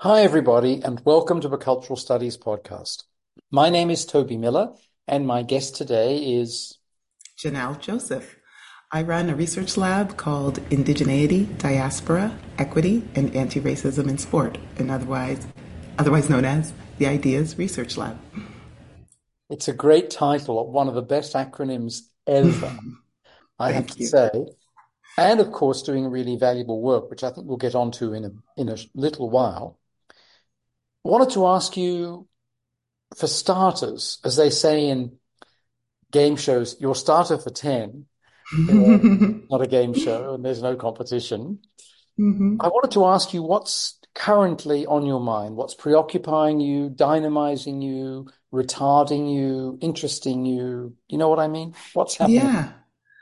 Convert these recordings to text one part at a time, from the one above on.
Hi, everybody, and welcome to the Cultural Studies Podcast. My name is Toby Miller, and my guest today is. Janelle Joseph. I run a research lab called Indigeneity, Diaspora, Equity, and Anti-Racism in Sport, and otherwise known as the Ideas Research Lab. It's a great title, one of the best acronyms ever, I have Thank to you. say. And of course, doing really valuable work, which I think we'll get onto in a little while. I wanted to ask you, for starters, as they say in game shows, your starter for 10, not a game show, and there's no competition. I wanted to ask you what's currently on your mind, what's preoccupying you, dynamizing you, retarding you, interesting you. You know what I mean? What's happening? Yeah.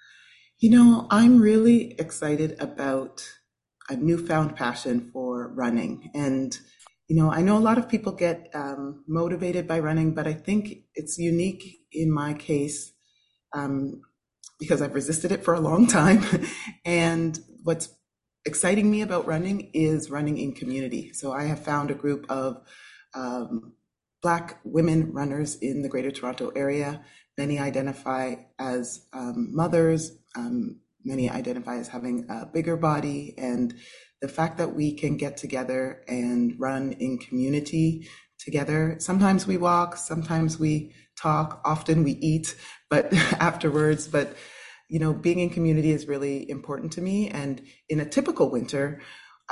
I'm really excited about a newfound passion for running. I know a lot of people get motivated by running, but I think it's unique in my case um, because I've resisted it for a long time. And what's exciting me about running is running in community. So I have found a group of um, Black women runners in the Greater Toronto area. Many identify as mothers, many identify as having a bigger body. And the fact that we can get together and run in community together, sometimes we walk, sometimes we talk, often we eat, but afterwards, being in community is really important to me. And in a typical winter,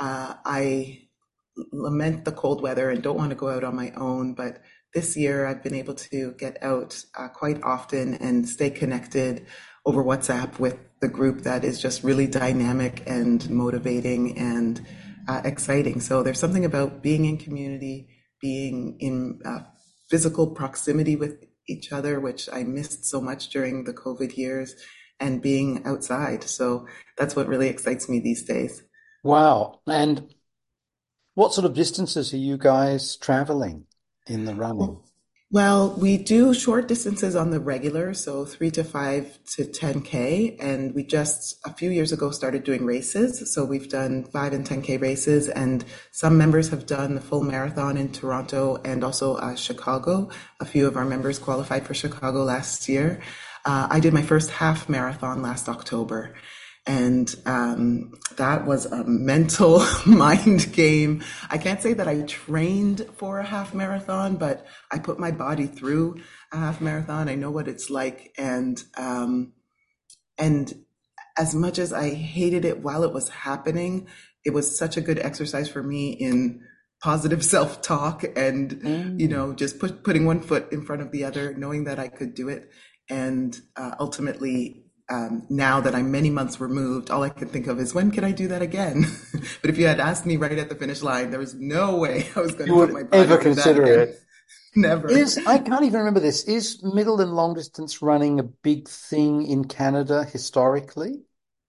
I lament the cold weather and don't want to go out on my own. But this year, I've been able to get out quite often and stay connected over WhatsApp with the group that is just really dynamic and motivating and exciting. So there's something about being in community, being in physical proximity with each other, which I missed so much during the COVID years, and being outside. So that's what really excites me these days. Wow. And what sort of distances are you guys traveling in the running? Well, we do short distances on the regular, so 3 to 5 to 10K. And we just a few years ago started doing races. So we've done 5 and 10K races, and some members have done the full marathon in Toronto and also Chicago. A few of our members qualified for Chicago last year. I did my first half marathon last October. And that was a mental mind game. I can't say that I trained for a half marathon, but I put my body through a half marathon. I know what it's like. And as much as I hated it while it was happening, it was such a good exercise for me in positive self-talk and, Mm. just putting one foot in front of the other, knowing that I could do it. And ultimately, now that I'm many months removed, all I can think of is when can I do that again? But if you had asked me right at the finish line, there was no way I was going You to put would my body ever through that consider again. it. Never. I can't even remember this. Is middle and long distance running a big thing in Canada historically?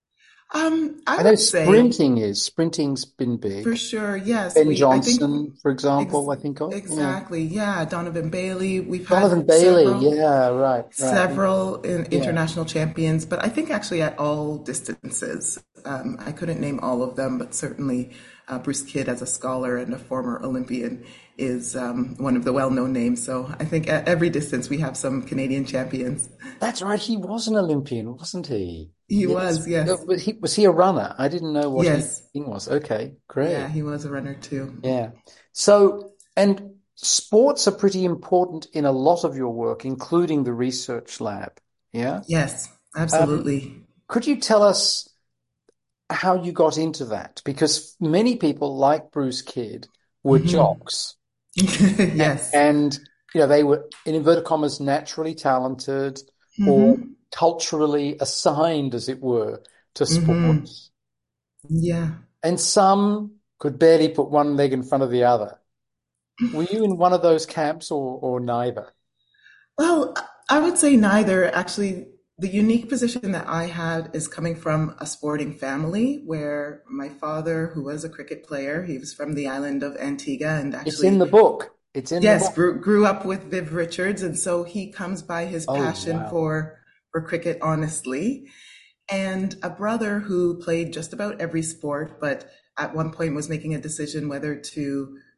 I I know would say sprinting's been for big. sure, yes. Ben I think Johnson, for ex example, I think of. Yeah. exactly. Yeah, Donovan Bailey. We've had Donovan Bailey. Yeah, right, right. several Yeah. international champions, but I think actually at all distances. I couldn't name all of them, but certainly Bruce Kidd, as a scholar and a former Olympian, is one of the well-known names. So I think at every distance we have some Canadian champions. That's right. He was an Olympian, wasn't he? He Yes. was, yes, But was he a runner? I didn't know what his yes, thing was. Okay, yeah, great. he was a runner too. Yeah. So, and sports are pretty important in a lot of your work, including the research lab. Yeah. Yes, Um, absolutely. could you tell us how you got into that? Because many people, like Bruce Kidd, were jocks. Yes. And, they were, in inverted commas, naturally talented or Hmm. culturally assigned, as it were, to Hmm. sports. Yeah. And some could barely put one leg in front of the other. Were you in one of those camps or neither? Well, I would say neither. Actually, the unique position that I had is coming from a sporting family where my father, who was a cricket player, he was from the island of Antigua and It's in the actually, book. It's in the yes, book. grew up with Viv Richards. And so he comes by his Oh, passion wow. for cricket, honestly. And a brother who played just about every sport, but at one point was making a decision whether to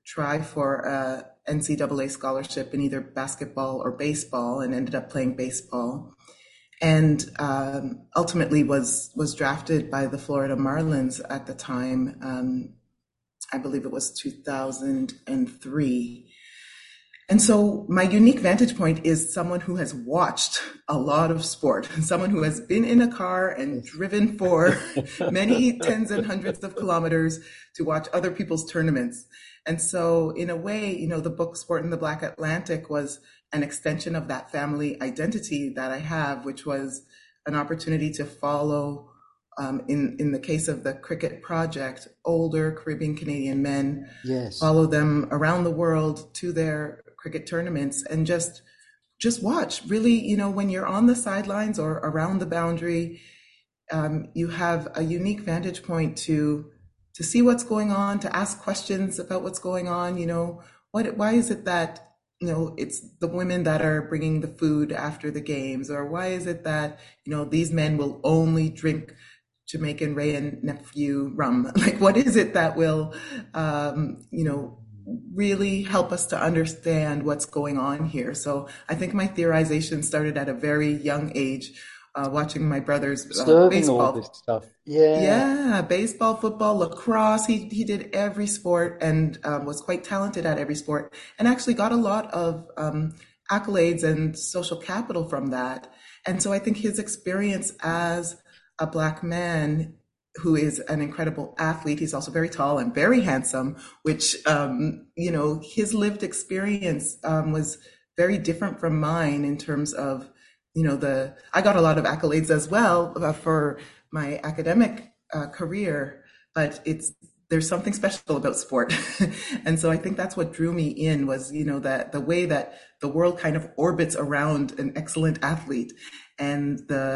try for a NCAA scholarship in either basketball or baseball, and ended up playing baseball. And ultimately was drafted by the Florida Marlins at the time. I believe it was 2003. And so my unique vantage point is someone who has watched a lot of sport, someone who has been in a car and driven for many tens and hundreds of kilometers to watch other people's tournaments. And so in a way, the book Sport in the Black Atlantic was an extension of that family identity that I have, which was an opportunity to follow, in the case of the Cricket Project, older Caribbean Canadian men, Yes. follow them around the world to their cricket tournaments and just watch. Really, when you're on the sidelines or around the boundary, you have a unique vantage point to see what's going on, to ask questions about what's going on. Why is it that it's the women that are bringing the food after the games, or why is it that these men will only drink Jamaican Ray and Nephew rum? Like, what is it that will really help us to understand what's going on here? So I think my theorization started at a very young age, watching my brother's Observing all this baseball. stuff. Yeah. Yeah, baseball, football, lacrosse. He did every sport, and was quite talented at every sport, and actually got a lot of accolades and social capital from that. And so I think his experience as a Black man who is an incredible athlete, he's also very tall and very handsome, which, his lived experience was very different from mine in terms of, I got a lot of accolades as well, for my academic career, but there's something special about sport. And so I think that's what drew me in, was, that the way that the world kind of orbits around an excellent athlete, and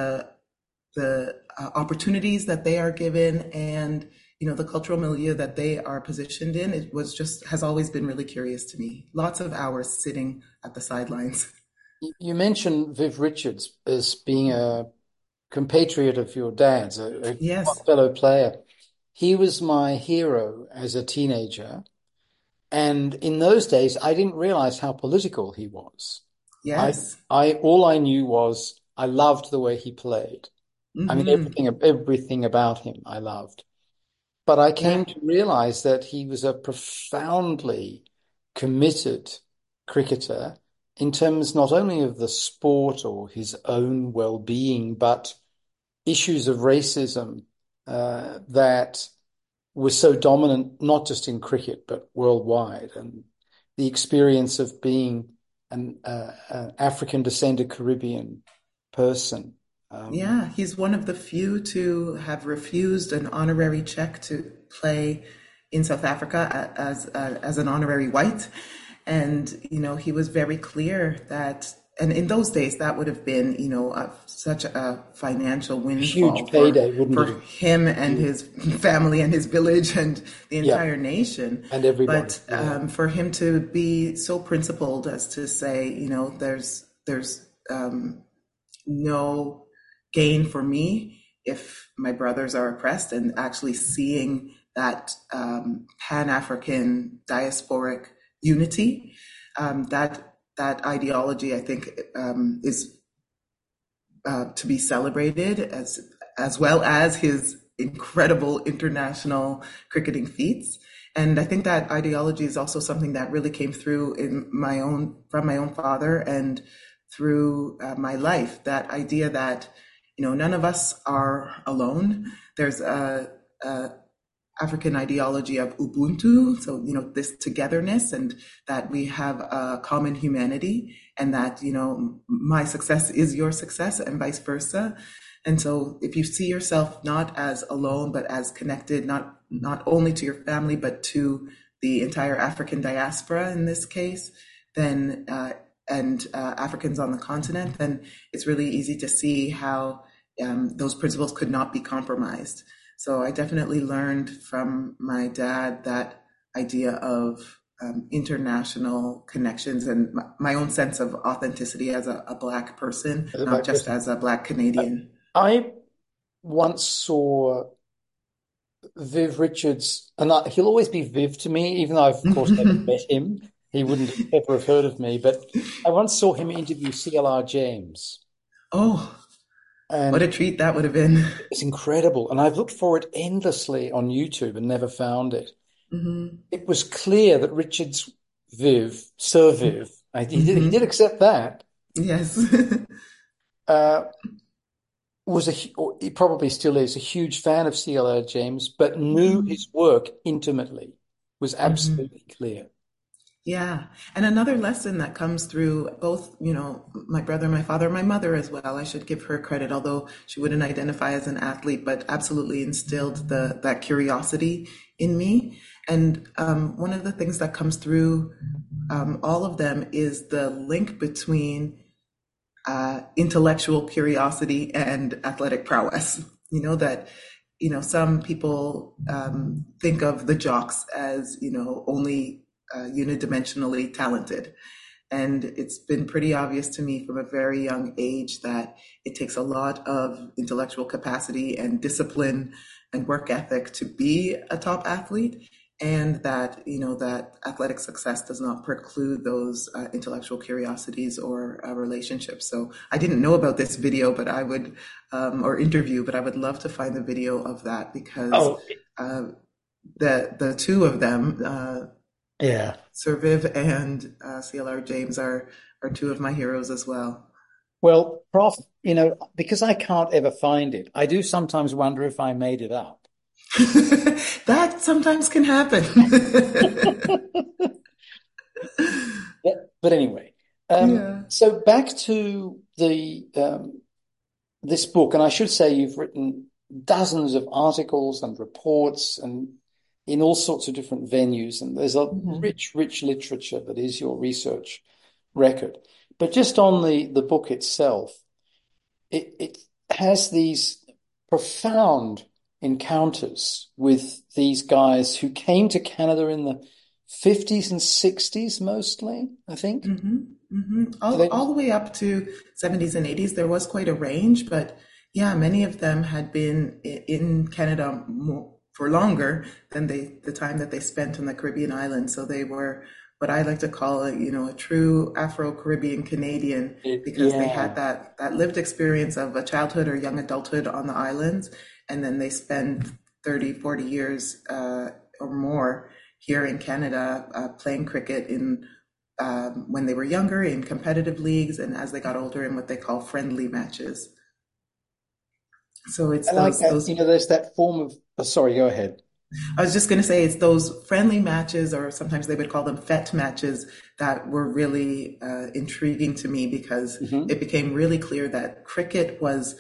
the opportunities that they are given, and the cultural milieu that they are positioned in. It has always been really curious to me. Lots of hours sitting at the sidelines. You mentioned Viv Richards as being a compatriot of your dad's, a Yes, fellow player. He was my hero as a teenager. And in those days, I didn't realize how political he was. I, yes. all I knew was I loved the way he played. I mean, Hmm. everything about him I loved. But I Yeah, came to realize that he was a profoundly committed cricketer in terms not only of the sport or his own well-being, but issues of racism that were so dominant, not just in cricket, but worldwide. And the experience of being an African descended Caribbean person. Um, yeah. He's one of the few to have refused an honorary check to play in South Africa as an honorary white. And, he was very clear that, and in those days, that would have been, such a financial Huge windfall payday, wouldn't for it? him and his family and his village and the Yeah, entire nation. and everybody. But Yeah. for him to be so principled as to say, there's no gain for me if my brothers are oppressed, and actually seeing that Pan-African diasporic unity, that ideology, I think, is to be celebrated, as well as his incredible international cricketing feats. And I think that ideology is also something that really came through from my own father, and through my life. That idea that none of us are alone. There's a African ideology of Ubuntu, so this togetherness, and that we have a common humanity, and that my success is your success, and vice versa. And so, if you see yourself not as alone, but as connected, not only to your family, but to the entire African diaspora in this case, then and Africans on the continent, then it's really easy to see how those principles could not be compromised. So I definitely learned from my dad that idea of international connections, and my own sense of authenticity as a Black person, As a not black just person. as a Black Canadian. I once saw Viv Richards, and he'll always be Viv to me, even though I've, of course, never met him. He wouldn't ever have heard of me. But I once saw him interview CLR James, Oh, what a and treat that would have been. it's incredible. And I've looked for it endlessly on YouTube and never found it. Hmm. It was clear that Richards Sir Viv, he did Hmm. accept that, Yes. uh, or he probably still is, a huge fan of CLR James, but knew Mhm. his work intimately, was Mhm. absolutely clear. Yeah. And another lesson that comes through both, my brother, my father, my mother as well. I should give her credit, although she wouldn't identify as an athlete, but absolutely instilled that curiosity in me. And one of the things that comes through all of them is the link between intellectual curiosity and athletic prowess. Some people think of the jocks as, only unidimensionally talented. And it's been pretty obvious to me from a very young age that it takes a lot of intellectual capacity and discipline and work ethic to be a top athlete. And that, that athletic success does not preclude those intellectual curiosities or relationships. So I didn't know about this video, but I would, or interview, but I would love to find the video of that because Oh, uh, the two of them, yeah. Sir Viv and CLR James are two of my heroes as well. Well, Prof, because I can't ever find it, I do sometimes wonder if I made it up. That sometimes can happen. But anyway, Yeah. so back to the this book, and I should say you've written dozens of articles and reports and in all sorts of different venues, and there's a Mhm. rich, rich literature that is your research record. But just on the book itself, it has these profound encounters with these guys who came to Canada in the 50s and 60s mostly, I think. Hmm. Hmm. So All the way up to 70s and 80s, there was quite a range, but yeah, many of them had been in Canada for longer than the time that they spent on the Caribbean islands. So they were what I like to call a true Afro-Caribbean Canadian because they had yeah. that lived experience of a childhood or young adulthood on the islands, and then they spend 30, 40 years or more here in Canada playing cricket in when they were younger in competitive leagues and as they got older in what they call friendly matches. So it's I like those that. those There's that form of, oh, sorry, go ahead. I was just going to say it's those friendly matches, or sometimes they would call them fete matches, that were really intriguing to me because Hmm. it became really clear that cricket was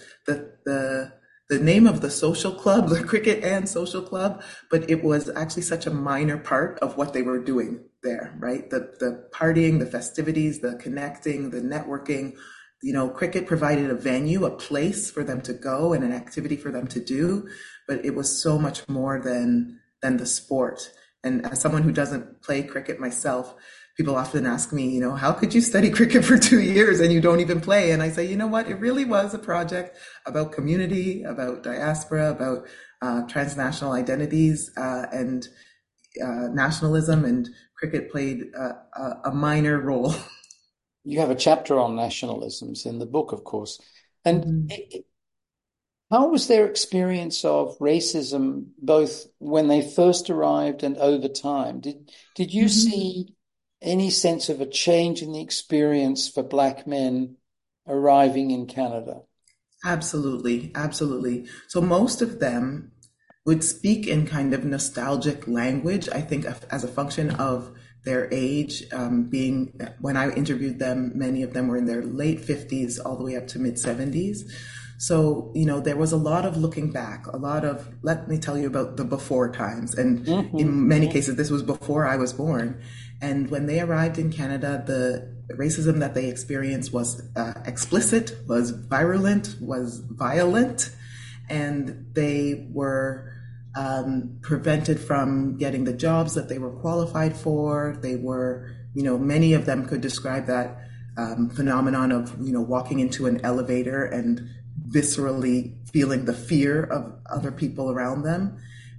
the name of the social club, the cricket and social club, but it was actually such a minor part of what they were doing there, right? The partying, the festivities, the connecting, the networking. Cricket provided a venue, a place for them to go and an activity for them to do, but it was so much more than the sport. And as someone who doesn't play cricket myself, people often ask me, how could you study cricket for 2 years and you don't even play? And I say, you know what? It really was a project about community, about diaspora, about transnational identities and nationalism, and cricket played a minor role. You have a chapter on nationalisms in the book, of course. And Mhm. how was their experience of racism, both when they first arrived and over time? Did you Mhm. see any sense of a change in the experience for Black men arriving in Canada? Absolutely, absolutely. So most of them would speak in kind of nostalgic language, I think, as a function of their age. Being when I interviewed them, many of them were in their late 50s all the way up to mid 70s. So, there was a lot of looking back, a lot of, let me tell you about the before times. And Hmm. in many cases, this was before I was born. And when they arrived in Canada, the racism that they experienced was explicit, was virulent, was violent, and they were prevented from getting the jobs that they were qualified for. They were, many of them could describe that phenomenon of, walking into an elevator and viscerally feeling the fear of other people around them.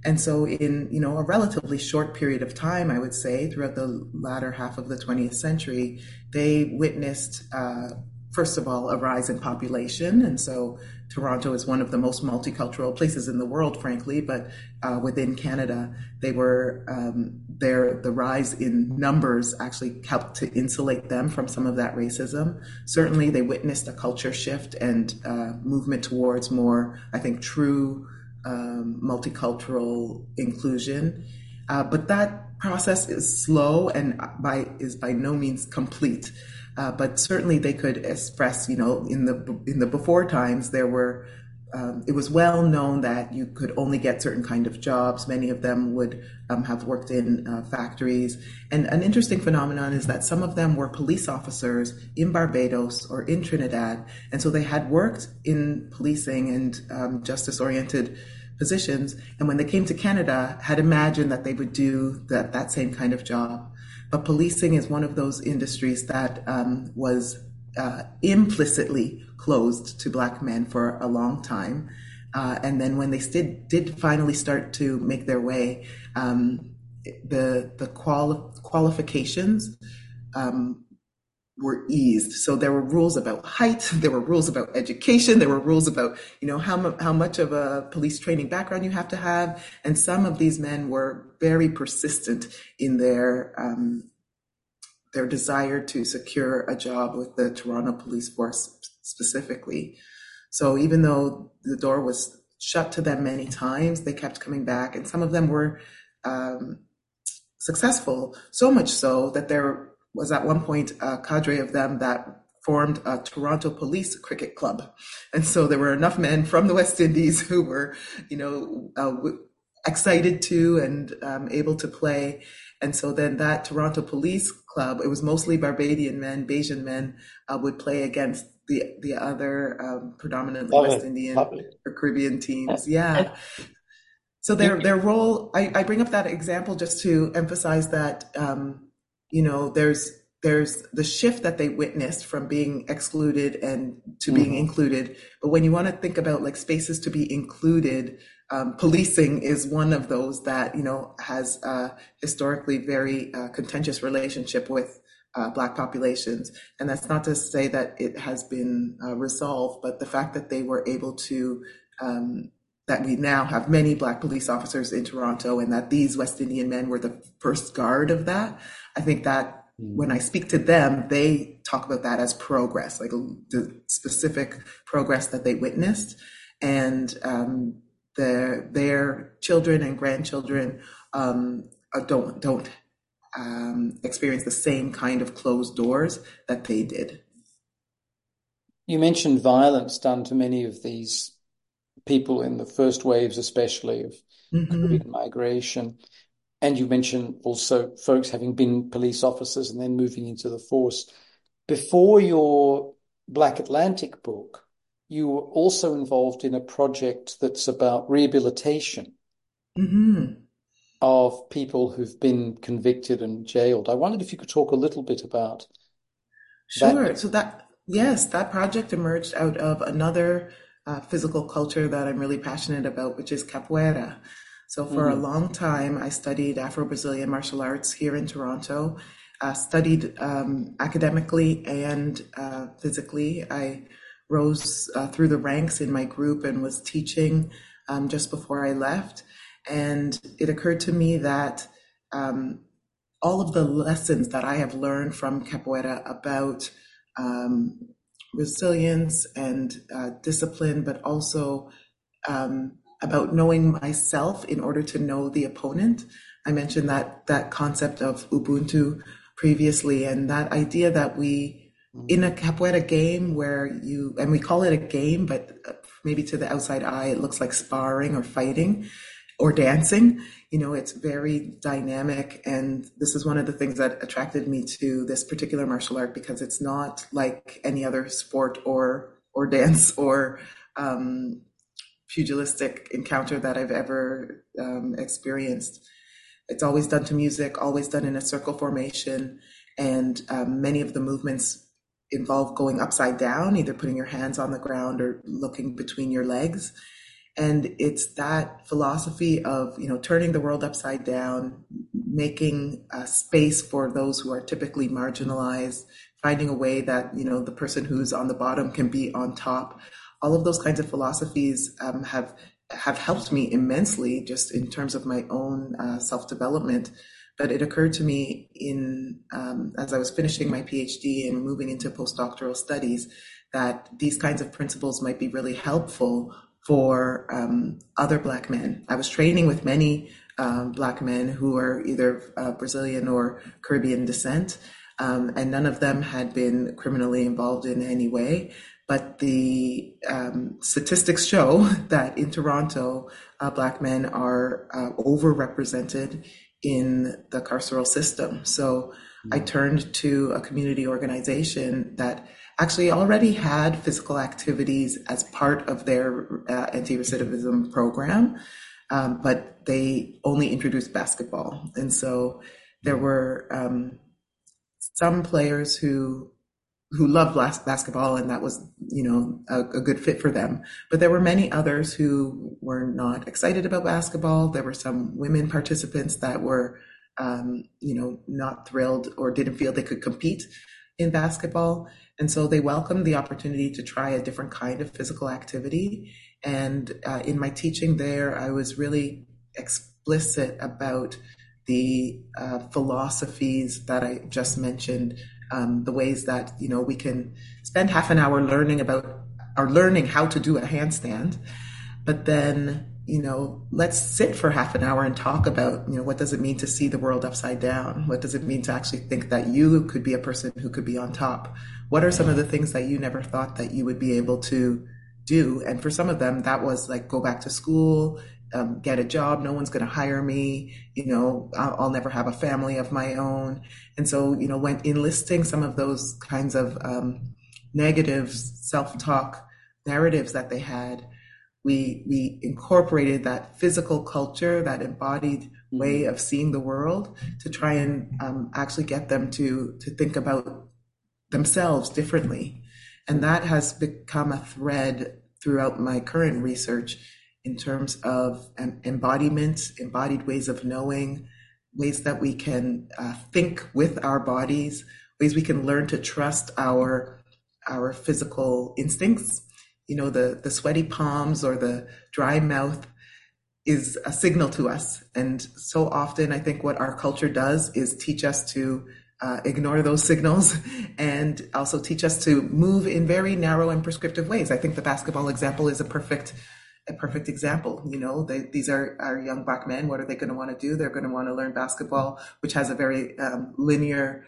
And so in, a relatively short period of time, I would say, throughout the latter half of the 20th century, they witnessed, first of all, a rise in population. And so Toronto is one of the most multicultural places in the world, frankly, but within Canada, they were the rise in numbers actually helped to insulate them from some of that racism. Certainly, they witnessed a culture shift and movement towards more, I think, true multicultural inclusion. But that process is slow and is by no means complete. But certainly they could express, in the before times, it was well known that you could only get certain kind of jobs. Many of them would have worked in factories. And an interesting phenomenon is that some of them were police officers in Barbados or in Trinidad. And so they had worked in policing and justice-oriented positions. And when they came to Canada, had imagined that they would do that same kind of job. But policing is one of those industries that was implicitly closed to Black men for a long time. And then when they did finally start to make their way, the qualifications were eased. So there were rules about height, there were rules about education, there were rules about, how much of a police training background you have to have. And some of these men were very persistent in their desire to secure a job with the Toronto Police Force specifically. So even though the door was shut to them many times, they kept coming back, and some of them were successful, so much so that there was at one point a cadre of them that formed a Toronto Police Cricket Club. And so there were enough men from the West Indies who were, excited to and able to play. And so then that Toronto Police Club, it was mostly Barbadian men, Bajan men, would play against the other predominantly West Indian or Caribbean teams. Yeah. So their role, I bring up that example just to emphasize that, there's the shift that they witnessed from being excluded and to being included. But when you want to think about like spaces to be included, policing is one of those that, has a historically very contentious relationship with Black populations. And that's not to say that it has been resolved, but the fact that they were able to, that we now have many Black police officers in Toronto and that these West Indian men were the first guard of that, I think that when I speak to them, they talk about that as progress, like the specific progress that they witnessed. And their children and grandchildren don't experience the same kind of closed doors that they did. You mentioned violence done to many of these people in the first waves, especially of Caribbean migration. And you mentioned also folks having been police officers and then moving into the force. Before your Black Atlantic book, you were also involved in a project that's about rehabilitation of people who've been convicted and jailed. I wondered if you could talk a little bit about Sure. that. So that project emerged out of another physical culture that I'm really passionate about, which is capoeira. So for a long time, I studied Afro-Brazilian martial arts here in Toronto, studied academically and physically. I rose through the ranks in my group and was teaching just before I left. And it occurred to me that all of the lessons that I have learned from capoeira about resilience and discipline, but also about knowing myself in order to know the opponent. I mentioned that concept of Ubuntu previously, and that idea that we, in a capoeira game and we call it a game, but maybe to the outside eye, it looks like sparring or fighting or dancing. It's very dynamic. And this is one of the things that attracted me to this particular martial art, because it's not like any other sport or dance or pugilistic encounter that I've ever experienced. It's always done to music, always done in a circle formation, and many of the movements involve going upside down, either putting your hands on the ground or looking between your legs. And it's that philosophy of, turning the world upside down, making a space for those who are typically marginalized, finding a way that, the person who's on the bottom can be on top. All of those kinds of philosophies have helped me immensely just in terms of my own self-development. But it occurred to me as I was finishing my PhD and moving into postdoctoral studies that these kinds of principles might be really helpful for other Black men. I was training with many Black men who are either Brazilian or Caribbean descent, and none of them had been criminally involved in any way. But the statistics show that in Toronto, Black men are overrepresented in the carceral system. So I turned to a community organization that actually already had physical activities as part of their anti-recidivism program, but they only introduced basketball. And so there were some players who loved basketball, and that was, a good fit for them. But there were many others who were not excited about basketball. There were some women participants that were, not thrilled or didn't feel they could compete in basketball. And so they welcomed the opportunity to try a different kind of physical activity. And in my teaching there, I was really explicit about the philosophies that I just mentioned, the ways that, we can spend half an hour learning how to do a handstand, but then, let's sit for half an hour and talk about, what does it mean to see the world upside down? What does it mean to actually think that you could be a person who could be on top? What are some of the things that you never thought that you would be able to do? And for some of them, that was like, go back to school, get a job. No one's going to hire me. I'll never have a family of my own. And so, when enlisting some of those kinds of negative self-talk narratives that they had, we incorporated that physical culture, that embodied way of seeing the world to try and actually get them to think about themselves differently. And that has become a thread throughout my current research in terms of embodiment, embodied ways of knowing, ways that we can think with our bodies, ways we can learn to trust our physical instincts. The sweaty palms or the dry mouth is a signal to us. And so often I think what our culture does is teach us to ignore those signals and also teach us to move in very narrow and prescriptive ways. I think the basketball example is a perfect example. These are our young Black men. What are they going to want to do? They're going to want to learn basketball, which has a very linear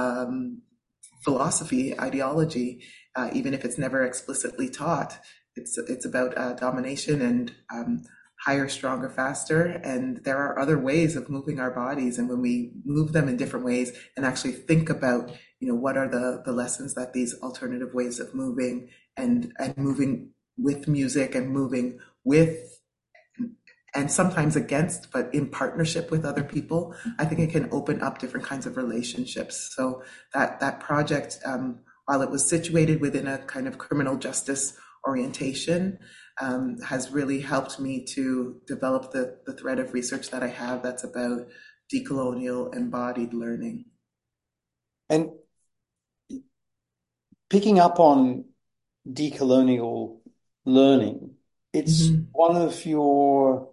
philosophy, ideology, even if it's never explicitly taught. It's about domination and higher, stronger, faster. And there are other ways of moving our bodies. And when we move them in different ways and actually think about, what are the lessons that these alternative ways of moving and moving with music and moving with and sometimes against, but in partnership with other people, I think it can open up different kinds of relationships. So that project, while it was situated within a kind of criminal justice orientation, has really helped me to develop the thread of research that I have that's about decolonial embodied learning. And picking up on decolonial learning, it's one of your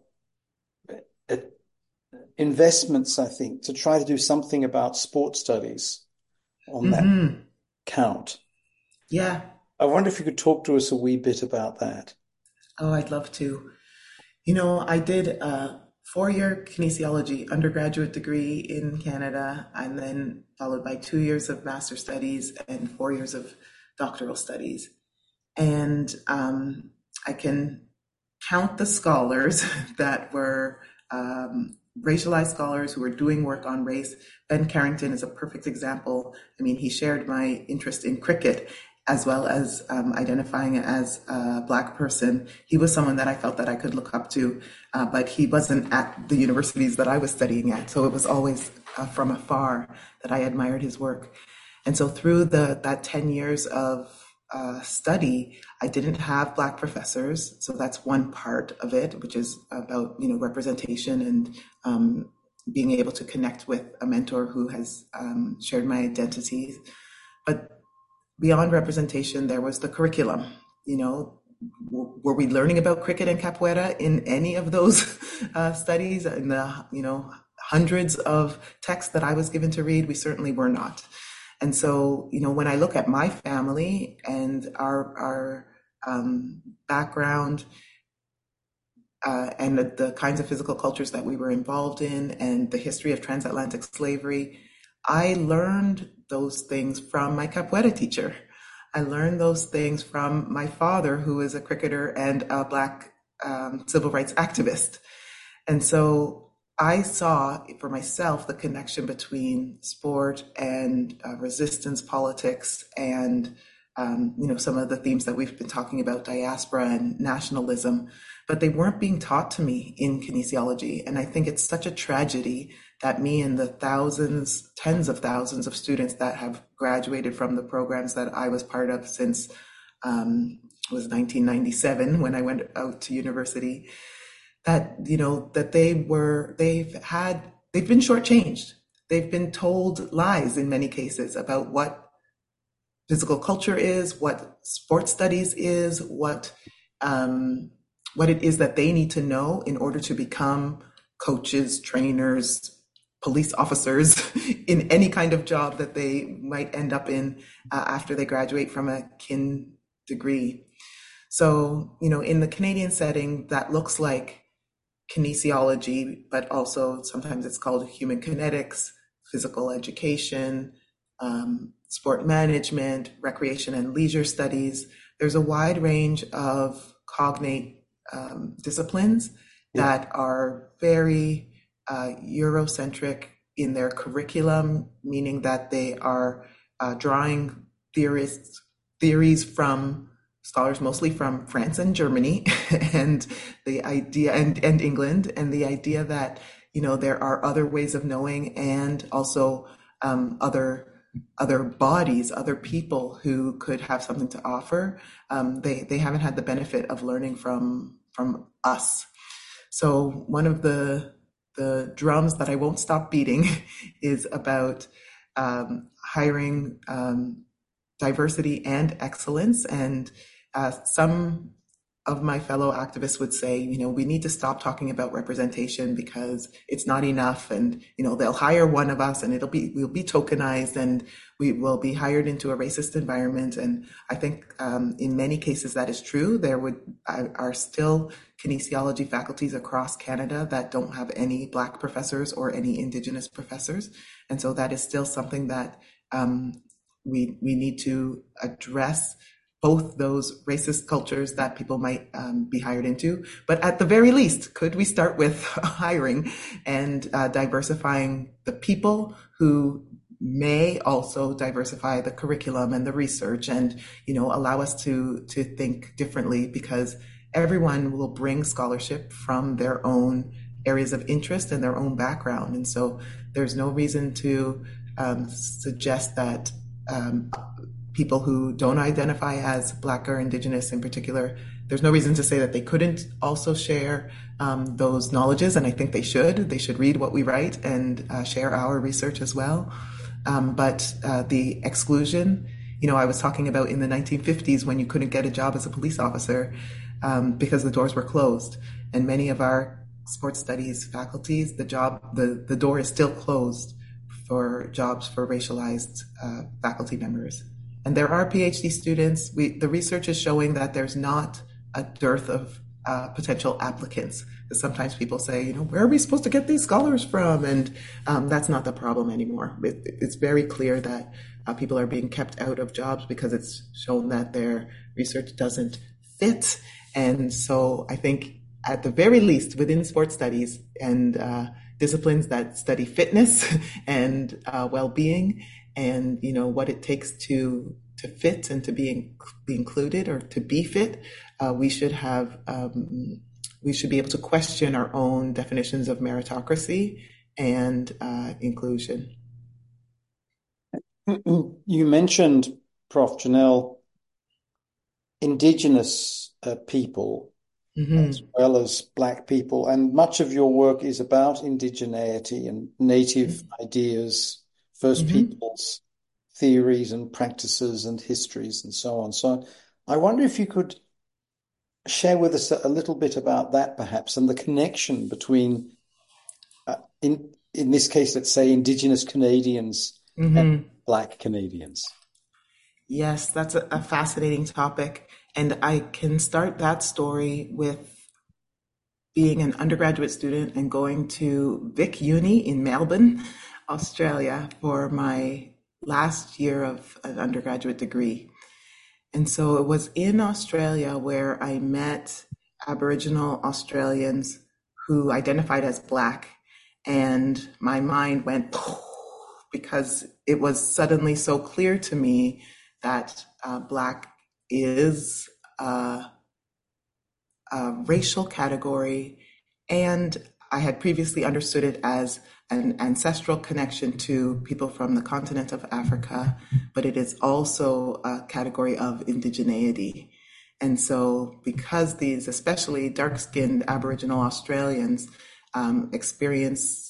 investments, I think, to try to do something about sport studies on that count. Yeah. I wonder if you could talk to us a wee bit about that. Oh, I'd love to. I did a 4-year kinesiology undergraduate degree in Canada, and then followed by 2 years of master's studies and 4 years of doctoral studies. And I can count the scholars that were racialized scholars who were doing work on race. Ben Carrington is a perfect example. I mean, he shared my interest in cricket as well as identifying as a Black person. He was someone that I felt that I could look up to, but he wasn't at the universities that I was studying at. So it was always from afar that I admired his work. And so through that 10 years of study, I didn't have Black professors, so that's one part of it, which is about representation and being able to connect with a mentor who has shared my identity. But beyond representation, there was the curriculum. You know, were we learning about cricket and capoeira in any of those studies? In the hundreds of texts that I was given to read, we certainly were not. And so, when I look at my family and our background and the kinds of physical cultures that we were involved in and the history of transatlantic slavery, I learned those things from my capoeira teacher. I learned those things from my father, who is a cricketer and a Black civil rights activist. And so I saw for myself the connection between sport and resistance politics and some of the themes that we've been talking about, diaspora and nationalism, but they weren't being taught to me in kinesiology. And I think it's such a tragedy that me and the thousands, tens of thousands of students that have graduated from the programs that I was part of since it was 1997 when I went out to university, that that they've been shortchanged. They've been told lies in many cases about what physical culture is, what sports studies is, what it is that they need to know in order to become coaches, trainers, police officers in any kind of job that they might end up in after they graduate from a kin degree. So, in the Canadian setting, that looks like kinesiology, but also sometimes it's called human kinetics, physical education, sport management, recreation and leisure studies. There's a wide range of cognate disciplines that are very Eurocentric in their curriculum, meaning that they are drawing theories from scholars mostly from France and Germany and the idea and England, and the idea that there are other ways of knowing and also other bodies, other people who could have something to offer. They haven't had the benefit of learning from us. So one of the drums that I won't stop beating is about hiring diversity and excellence. And some of my fellow activists would say, we need to stop talking about representation because it's not enough. And, they'll hire one of us and we'll be tokenized and we will be hired into a racist environment. And I think in many cases that is true. There are still kinesiology faculties across Canada that don't have any Black professors or any Indigenous professors. And so that is still something that we need to address, both those racist cultures that people might be hired into. But at the very least, could we start with hiring and diversifying the people who may also diversify the curriculum and the research and, allow us to think differently, because everyone will bring scholarship from their own areas of interest and their own background. And so there's no reason to suggest that people who don't identify as Black or Indigenous in particular, there's no reason to say that they couldn't also share those knowledges. And I think they should. They should read what we write and share our research as well. But the exclusion, I was talking about in the 1950s when you couldn't get a job as a police officer because the doors were closed. And many of our sports studies faculties, the door is still closed for jobs for racialized faculty members. And there are PhD students. The research is showing that there's not a dearth of potential applicants. Because sometimes people say, where are we supposed to get these scholars from? And that's not the problem anymore. It's very clear that people are being kept out of jobs because it's shown that their research doesn't fit. And so I think at the very least within sports studies and disciplines that study fitness and well-being, and what it takes to fit and to be included or to be fit, we should be able to question our own definitions of meritocracy and inclusion. You mentioned, Prof. Janelle, indigenous people as Hmm. well as Black people, and much of your work is about indigeneity and native ideas, First Hmm. Peoples theories and practices and histories and so on. So I wonder if you could share with us a little bit about that, perhaps, and the connection between, in this case, let's say, Indigenous Canadians and Hmm. Black Canadians. Yes, that's a fascinating topic. And I can start that story with being an undergraduate student and going to Vic Uni in Melbourne, Australia, for my last year of an undergraduate degree. And so it was in Australia where I met Aboriginal Australians who identified as Black. And my mind went because it was suddenly so clear to me that Black is a racial category, and I had previously understood it as an ancestral connection to people from the continent of Africa, but it is also a category of indigeneity. And so, because these, especially dark skinned Aboriginal Australians, experience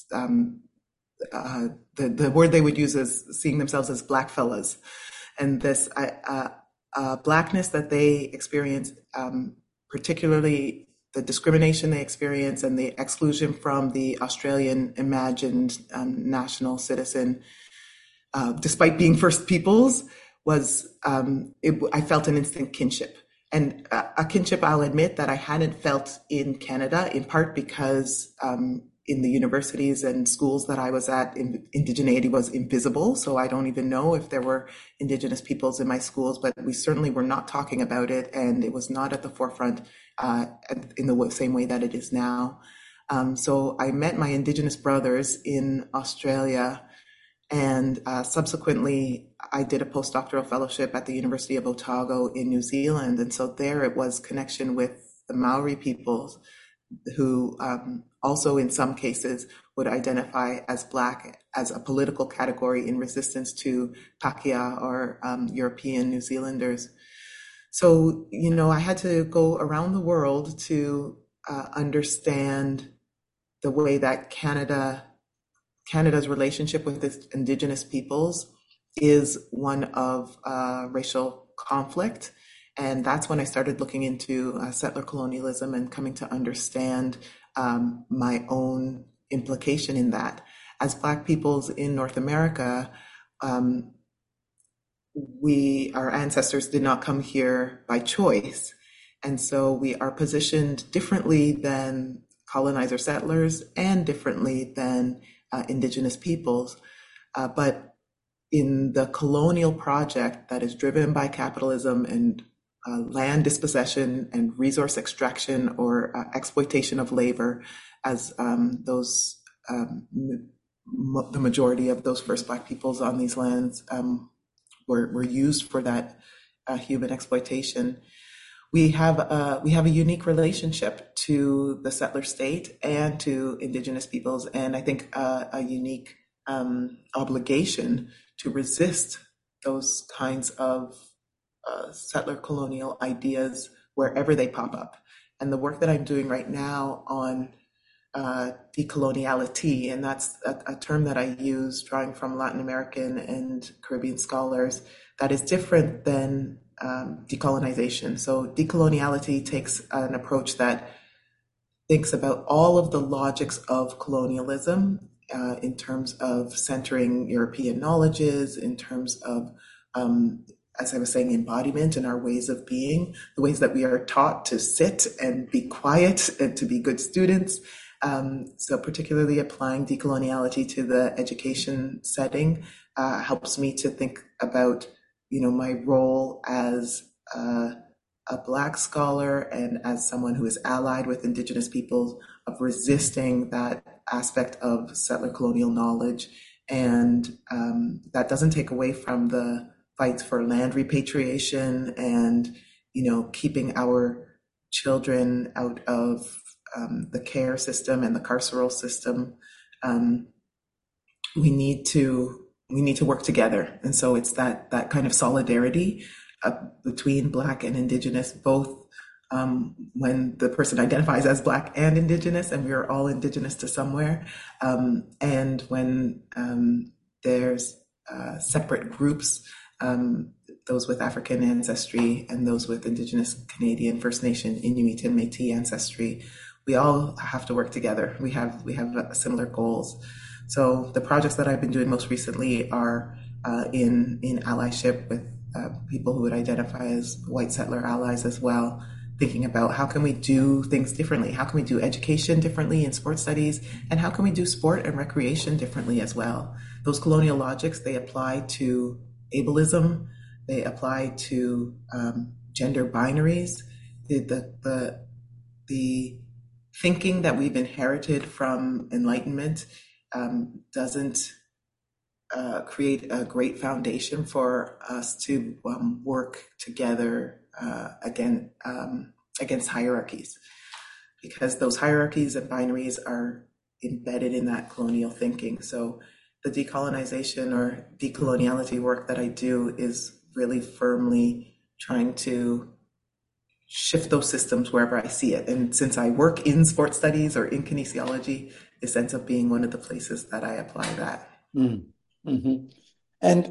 the word they would use is seeing themselves as black fellas, and this blackness that they experience, particularly the discrimination they experience and the exclusion from the Australian imagined national citizen, despite being First Peoples, was I felt an instant kinship. And a kinship I'll admit that I hadn't felt in Canada, in part because in the universities and schools that I was at, indigeneity was invisible. So I don't even know if there were Indigenous peoples in my schools, but we certainly were not talking about it. And it was not at the forefront in the same way that it is now. So I met my Indigenous brothers in Australia, and subsequently, I did a postdoctoral fellowship at the University of Otago in New Zealand. And so there it was connection with the Maori peoples who also in some cases would identify as Black as a political category in resistance to Pakeha or European New Zealanders. So, I had to go around the world to understand the way that Canada's relationship with its Indigenous peoples is one of racial conflict. And that's when I started looking into settler colonialism and coming to understand my own implication in that. As Black peoples in North America, um, our ancestors did not come here by choice. And so we are positioned differently than colonizer settlers and differently than Indigenous peoples. But in the colonial project that is driven by capitalism and land dispossession and resource extraction or exploitation of labor, as the majority of those first Black peoples on these lands were used for that human exploitation. We have a unique relationship to the settler state and to Indigenous peoples, and I think a unique obligation to resist those kinds of settler colonial ideas wherever they pop up. And the work that I'm doing right now on decoloniality, and that's a term that I use drawing from Latin American and Caribbean scholars that is different than decolonization. So decoloniality takes an approach that thinks about all of the logics of colonialism in terms of centering European knowledges, in terms of, as I was saying, embodiment and our ways of being, the ways that we are taught to sit and be quiet and to be good students. So particularly applying decoloniality to the education setting helps me to think about, my role as a Black scholar and as someone who is allied with Indigenous peoples of resisting that aspect of settler colonial knowledge. And that doesn't take away from the fights for land repatriation and, keeping our children out of the care system and the carceral system. Um, we need to work together, and so it's that kind of solidarity uh, between Black and Indigenous, both when the person identifies as Black and Indigenous, and we are all Indigenous to somewhere, and when there's separate groups, um, those with African ancestry and those with Indigenous Canadian, First Nation, Inuit, and Métis ancestry. We all have to work together. We have similar goals. So the projects that I've been doing most recently are in allyship with people who would identify as white settler allies as well, thinking about how can we do things differently? How can we do education differently in sports studies? And how can we do sport and recreation differently as well? Those colonial logics, they apply to ableism, they apply to gender binaries, the thinking that we've inherited from Enlightenment doesn't create a great foundation for us to work together against hierarchies, because those hierarchies and binaries are embedded in that colonial thinking. So the decolonization or decoloniality work that I do is really firmly trying to shift those systems wherever I see it. And since I work in sports studies or in kinesiology, this ends up being one of the places that I apply that. Mm. hmm And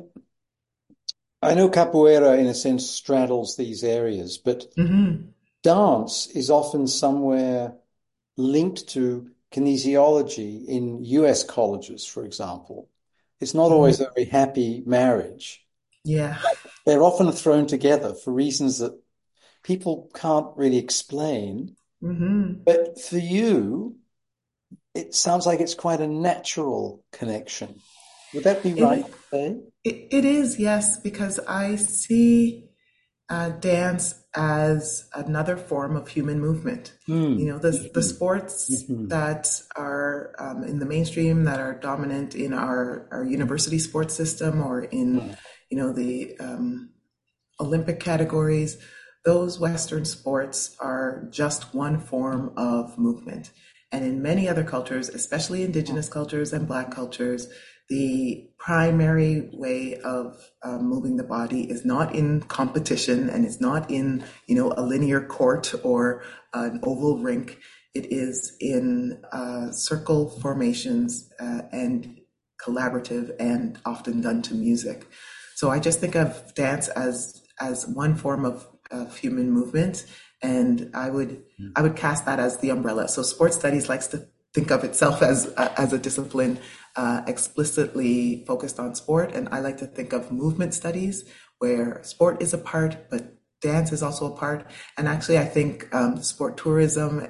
I know capoeira, in a sense, straddles these areas, but Hmm. dance is often somewhere linked to kinesiology in US colleges, for example. It's not always Hmm. a very happy marriage. Yeah. They're often thrown together for reasons that people can't really explain. Hmm. But for you, it sounds like it's quite a natural connection. Would that be right It, to say? it is, yes, because I see dance as another form of human movement. You Mm. know, the hmm sports hmm that are in the mainstream, that are dominant in our university sports system, or in, the Olympic categories, those Western sports are just one form of movement. And in many other cultures, especially indigenous cultures and Black cultures, the primary way of moving the body is not in competition, and it's not in, a linear court or an oval rink. It is in circle formations and collaborative, and often done to music. So I just think of dance as one form of human movement, and I would cast that as the umbrella. So sports studies likes to think of itself as a discipline explicitly focused on sport, and I like to think of movement studies where sport is a part, but dance is also a part. And actually, I think sport tourism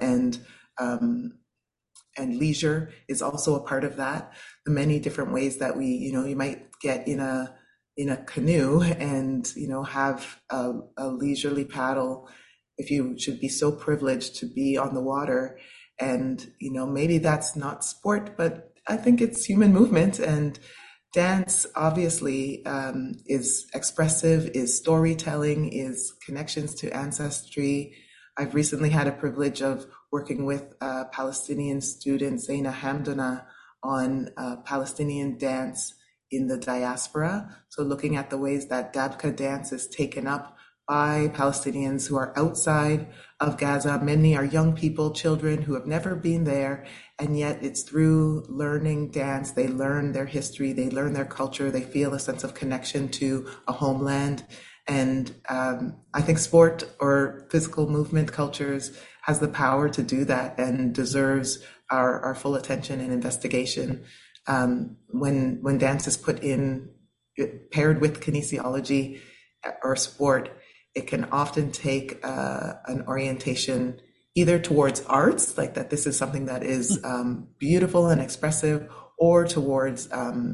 and leisure is also a part of that. The many different ways that you might get in a canoe and have a leisurely paddle, if you should be so privileged to be on the water. And maybe that's not sport, but I think it's human movement. And dance obviously is expressive, is storytelling, is connections to ancestry. I've recently had a privilege of working with Palestinian student Zaina Hamdana on Palestinian dance in the diaspora. So looking at the ways that Dabka dance is taken up by Palestinians who are outside of Gaza. Many are young people, children who have never been there, and yet it's through learning dance, they learn their history, they learn their culture, they feel a sense of connection to a homeland. And I think sport or physical movement cultures has the power to do that and deserves our full attention and investigation. When dance is paired with kinesiology or sport, it can often take an orientation either towards arts, like that this is something that is beautiful and expressive, or towards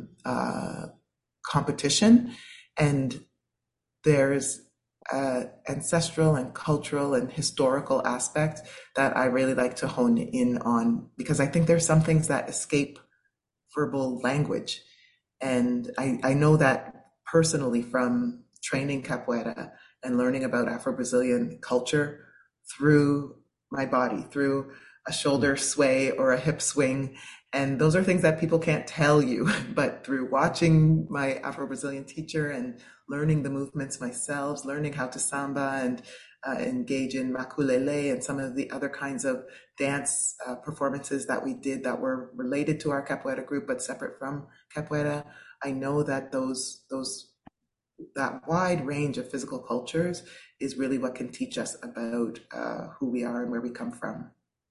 competition. And there's ancestral and cultural and historical aspect that I really like to hone in on, because I think there's some things that escape verbal language. And I know that personally from training capoeira and learning about Afro-Brazilian culture through my body, through a shoulder sway or a hip swing. And those are things that people can't tell you, but through watching my Afro-Brazilian teacher and learning the movements myself, learning how to samba and engage in maculele and some of the other kinds of dance performances that we did that were related to our capoeira group but separate from capoeira, I know that that wide range of physical cultures is really what can teach us about who we are and where we come from.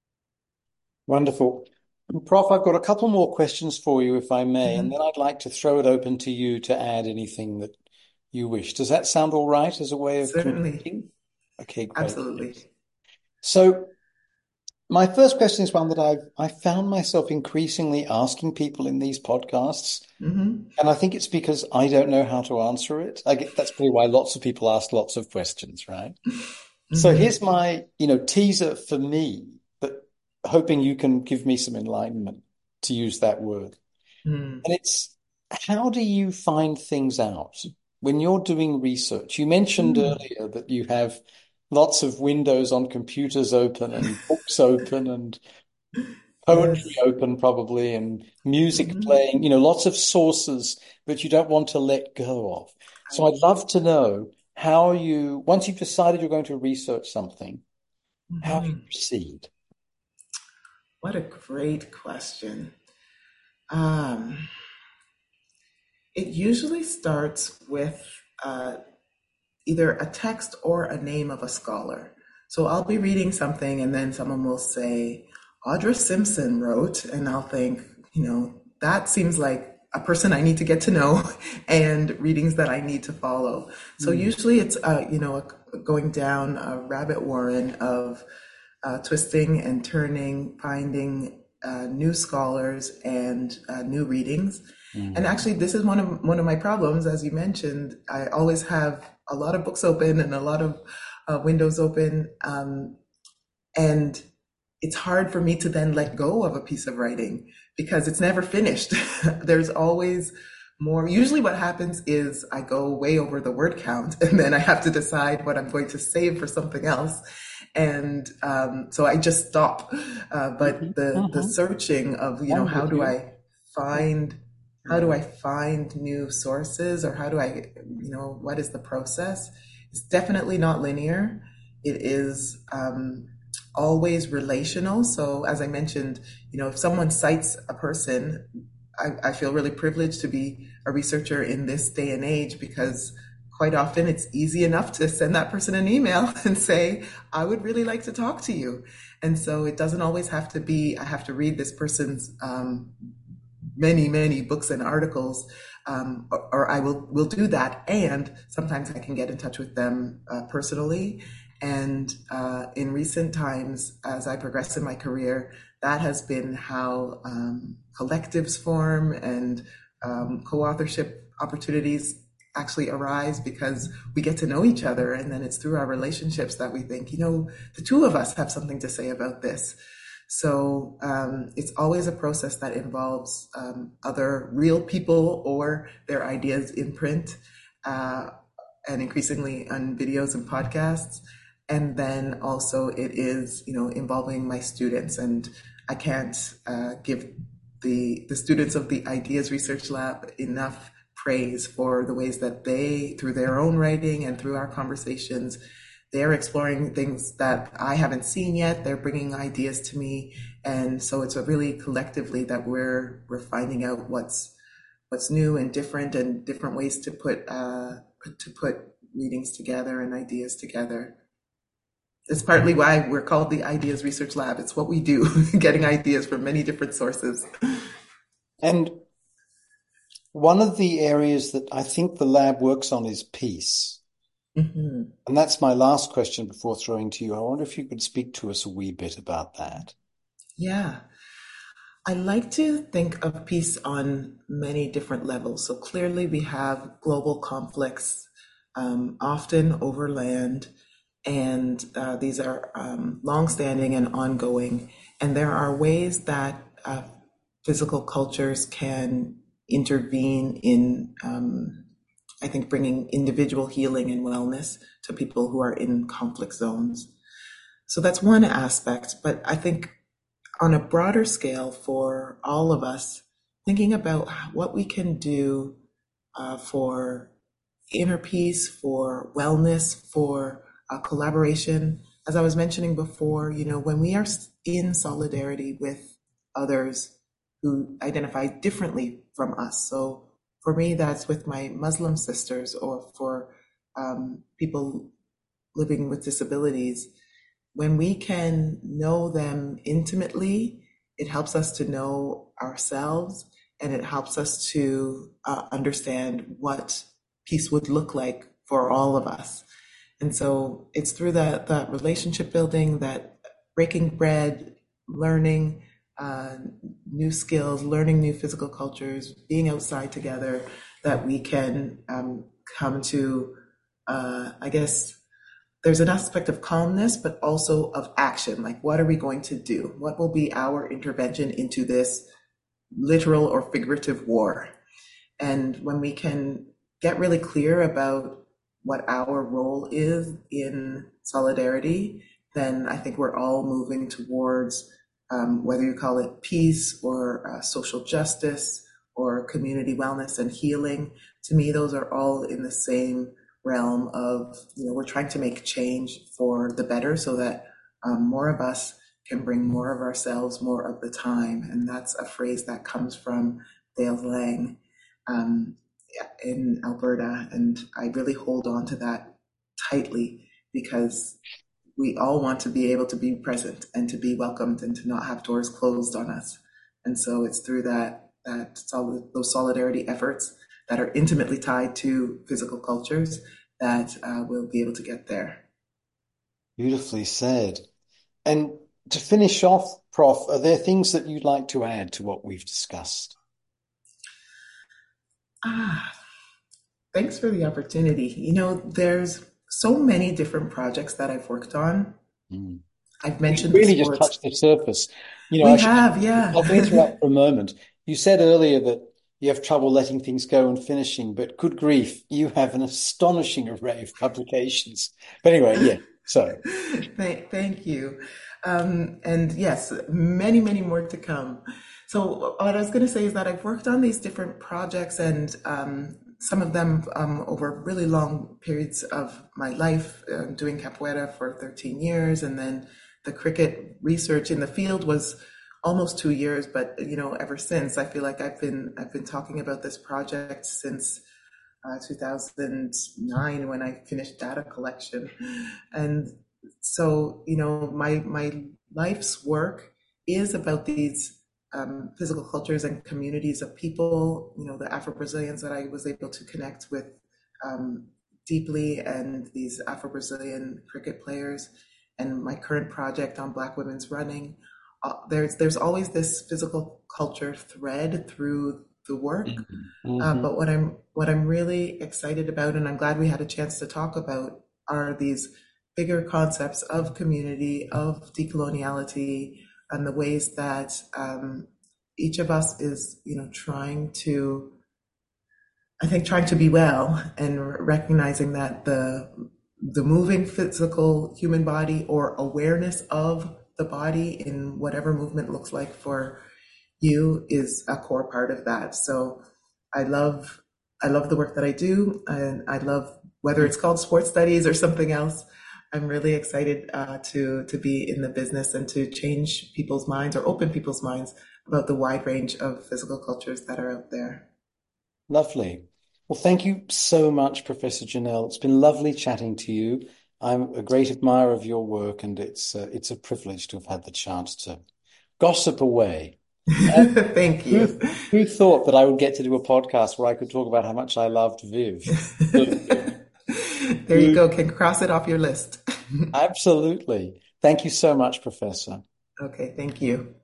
Wonderful. Prof, I've got a couple more questions for you, if I may, and Mhm. then I'd like to throw it open to you to add anything that you wish. Does that sound all right as a way of Certainly, concluding? Okay, great. absolutely. So my first question is one that I found myself increasingly asking people in these podcasts, Hmm. and I think it's because I don't know how to answer it. That's probably why lots of people ask lots of questions, right? So Hmm. here's my, teaser for me, but hoping you can give me some enlightenment, to use that word. Hmm. And it's, how do you find things out when you're doing research? You mentioned Hmm. earlier that you have lots of windows on computers open and books open and poetry Yes. open probably and music Hmm. playing, lots of sources that you don't want to let go of. So I'd love to know how once you've decided you're going to research something, how you Hmm. proceed. What a great question. Um, it usually starts with uh, either a text or a name of a scholar. So I'll be reading something and then someone will say, Audra Simpson wrote, and I'll think, that seems like a person I need to get to know and readings that I need to follow. So Mm, usually it's, going down a rabbit warren of twisting and turning, finding new scholars and new readings. And mm, actually, this is one of my problems, as you mentioned. I always have a lot of books open and a lot of windows open, and it's hard for me to then let go of a piece of writing because it's never finished. There's always more. Usually, what happens is I go way over the word count, and then I have to decide what I'm going to save for something else, and so I just stop. But mhm, the mhm. searching of I'm how with do you. I find how do Yeah. I find new sources, or how do I what is the process? It's definitely not linear. It is always relational. So as I mentioned, if someone cites a person, I feel really privileged to be a researcher in this day and age because quite often it's easy enough to send that person an email and say, I would really like to talk to you. And so it doesn't always have to be, I have to read this person's many, many books and articles, or I will do that. And sometimes I can get in touch with them personally. And in recent times, as I progress in my career, that has been how collectives form and co-authorship opportunities actually arise because we get to know each other. And then it's through our relationships that we think, the two of us have something to say about this. So it's always a process that involves other real people or their ideas in print, uh, and increasingly on videos and podcasts. And then also it is, involving my students. And I can't give the students of the Ideas Research Lab enough praise for the ways that they, through their own writing and through our conversations, they're exploring things that I haven't seen yet. They're bringing ideas to me, and so it's a really collectively that we're finding out what's new and different ways to put readings together and ideas together. It's partly why we're called the Ideas Research Lab. It's what we do, getting ideas from many different sources. And one of the areas that I think the lab works on is peace. Mhm. And that's my last question before throwing to you. I wonder if you could speak to us a wee bit about that. Yeah. I like to think of peace on many different levels. So clearly, we have global conflicts, often over land, and these are longstanding and ongoing. And there are ways that physical cultures can intervene in, I think, bringing individual healing and wellness to people who are in conflict zones. So that's one aspect, but I think on a broader scale for all of us, thinking about what we can do for inner peace, for wellness, for collaboration. As I was mentioning before, when we are in solidarity with others who identify differently from us. So for me, that's with my Muslim sisters or for people living with disabilities. When we can know them intimately, it helps us to know ourselves and it helps us to understand what peace would look like for all of us. And so it's through that relationship building, that breaking bread, learning uh, new skills, learning new physical cultures, being outside together, that we can come to, I guess, there's an aspect of calmness, but also of action. Like, what are we going to do? What will be our intervention into this literal or figurative war? And when we can get really clear about what our role is in solidarity, then I think we're all moving towards whether you call it peace or social justice or community wellness and healing. To me, those are all in the same realm of, we're trying to make change for the better so that more of us can bring more of ourselves more of the time. And that's a phrase that comes from Dale Lang in Alberta. And I really hold on to that tightly because we all want to be able to be present and to be welcomed and to not have doors closed on us. And so it's through those solidarity efforts that are intimately tied to physical cultures that we'll be able to get there. Beautifully said. And to finish off, Prof, are there things that you'd like to add to what we've discussed? Thanks for the opportunity. There's so many different projects that I've worked on. Mm. I've We've mentioned the really just sports. touched the surface. We have, yeah. I'll interrupt for a moment. You said earlier that you have trouble letting things go and finishing, but good grief, you have an astonishing array of publications. But anyway, yeah, so. Thank you. And yes, many, many more to come. So what I was going to say is that I've worked on these different projects and some of them over really long periods of my life, doing capoeira for 13 years. And then the cricket research in the field was almost 2 years. But, ever since, I feel like I've been talking about this project since 2009 when I finished data collection. And so, my life's work is about these physical cultures and communities of people, the Afro-Brazilians that I was able to connect with deeply, and these Afro-Brazilian cricket players, and my current project on Black women's running. There's always this physical culture thread through the work. Mm-hmm. But what I'm really excited about, and I'm glad we had a chance to talk about, are these bigger concepts of community, of decoloniality, and the ways that each of us is, trying to be well, and recognizing that the moving physical human body, or awareness of the body in whatever movement looks like for you, is a core part of that. So I love the work that I do, and I love whether it's called sports studies or something else. I'm really excited to be in the business and to change people's minds or open people's minds about the wide range of physical cultures that are out there. Lovely. Well, thank you so much, Professor Janelle. It's been lovely chatting to you. I'm a great admirer of your work, and it's a privilege to have had the chance to gossip away. Thank you. Who thought that I would get to do a podcast where I could talk about how much I loved Viv? There you go. Can cross it off your list. Absolutely. Thank you so much, Professor. Okay, thank you.